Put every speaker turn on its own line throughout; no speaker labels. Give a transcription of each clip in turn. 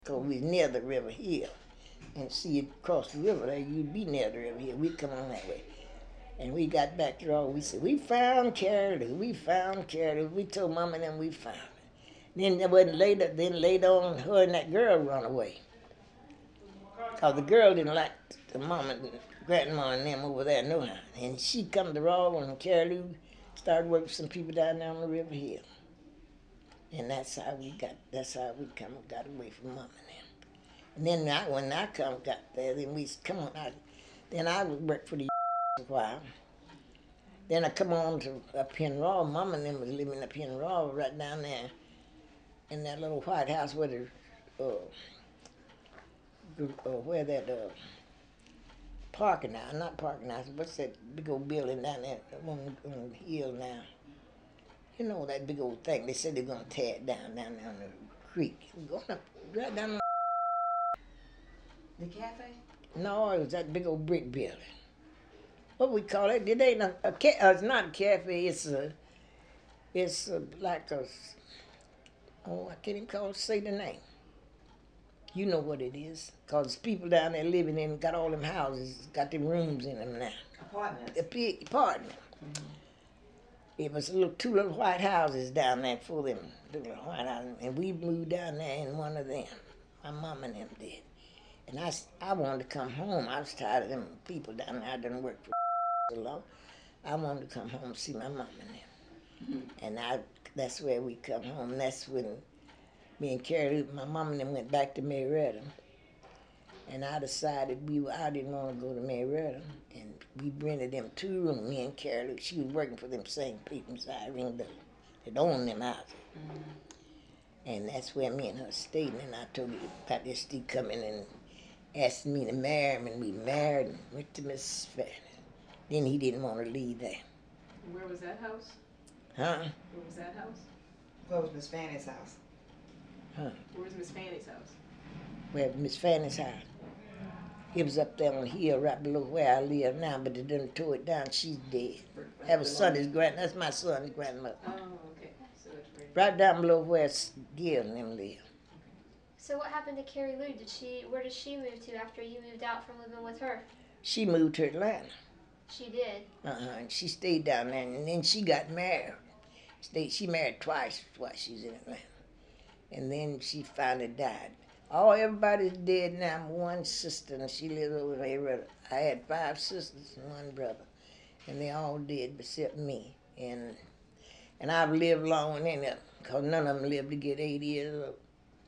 Because we near the river here. And see it across the river there, you'd be near the river here. We come on that way. And we got back to all, we said, we found Carolou, we found Carolou. We told Mama and them we found it. Then later on, her and that girl run away. Because the girl didn't like the mama, grandma and them over there no how. And she come to Raw and Carolou started working with some people down there on the river here. And that's how we got away from Mama and them. And then when I got there, then we come on out. Then I worked for the a while. Then I come on to up here in Raw. Mama and them was living up here in Raw, right down there in that little white house where the where that parking house, not parking house, what's that big old building down there on the hill now? You know that big old thing. They said they're gonna tear it down there on the creek. We're going up right down.
The cafe?
No, it was that big old brick building. What we call it? It ain't it's not a cafe. It's like a. Oh, I can't even say the name. You know what it is, cause people down there living in got all them houses, got them rooms in them now.
Apartments.
A big apartment. Mm-hmm. It was two little white houses down there for them little white houses, and we moved down there in one of them. My mom and them did. And I wanted to come home. I was tired of them people down there. I done work for so long. I wanted to come home and see my mom and them. Mm-hmm. And that's where we come home. That's when me and Carolou, my mom and them went back to Marietta. And I decided I didn't want to go to Marietta. And we rented them 2 rooms, me and Carolou. She was working for them same people, so I rented them. They owned them houses. Mm-hmm. And that's where me and her stayed. And I told her about this Steve coming and asked me to marry him, and we married and went to Miss Fanny. Then he didn't want to leave there.
Where was that house?
Huh?
Where was that house?
Where was Miss Fanny's house?
Huh?
Where was Miss Fanny's house?
Where Miss Fanny's house? It was up there on the hill right below where I live now, but they done tore it down. She's dead. That was that's my son's grandmother.
Oh, okay. So
right down below where Gil and them live.
So what happened to Carolou? Where did she move to after you moved out from living with her?
She moved to Atlanta.
She did?
And she stayed down there, and then she got married. She married twice while she's in Atlanta. And then she finally died. Everybody's dead now. One sister, and she lives over there. I had 5 sisters and 1 brother, and they all dead except me. And I've lived long in it, because none of them lived to get 80 years old.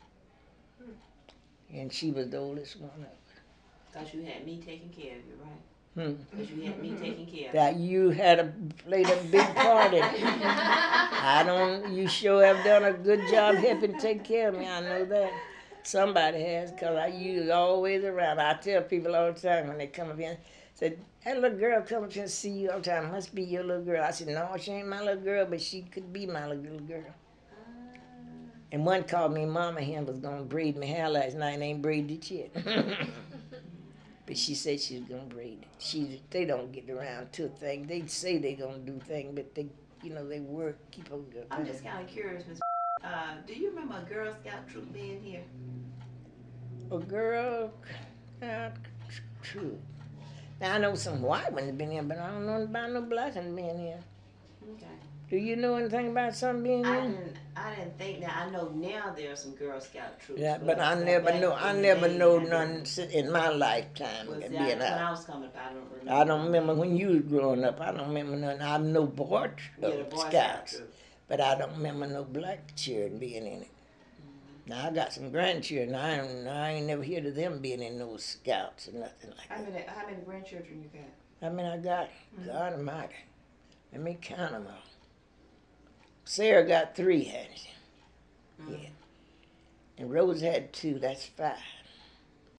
And she was the oldest one of them.
Because you had me taking care of you, right? Because you had me taking care of you.
That you played a big part in it. You sure have done a good job helping take care of me, I know that. Somebody has, because you was always around. I tell people all the time when they come up here, said, that little girl come up here and see you all the time, must be your little girl. I said, no, she ain't my little girl, but she could be my little girl. And one called me Mama and was going to braid my hair last night and ain't braided it yet. But she said she was going to braid it. They don't get around to things. They say they're going to do things, but they work, keep on going.
I'm just kind of curious, Ms. Do you remember a Girl Scout troop being here?
A Girl Scout troop. Now, I know some white ones have been here, but I don't know about no black ones being here.
Okay.
Do you know anything about some being here?
I didn't think that. I know now there are some Girl Scout troops.
Yeah, but I never know none in my lifetime being out.
When I was coming up, I don't remember.
I don't remember when you was growing up. I don't remember none. I know Boy Scouts, but I don't remember no black children being in it. Mm-hmm. Now I got some grandchildren. I ain't never heard of them being in those Scouts or nothing like that.
How many grandchildren you got?
How many I got? Mm-hmm. God Almighty. Let me count them all. Sarah got 3, hadn't she? Mm-hmm. Yeah. And Rose had 2. That's 5.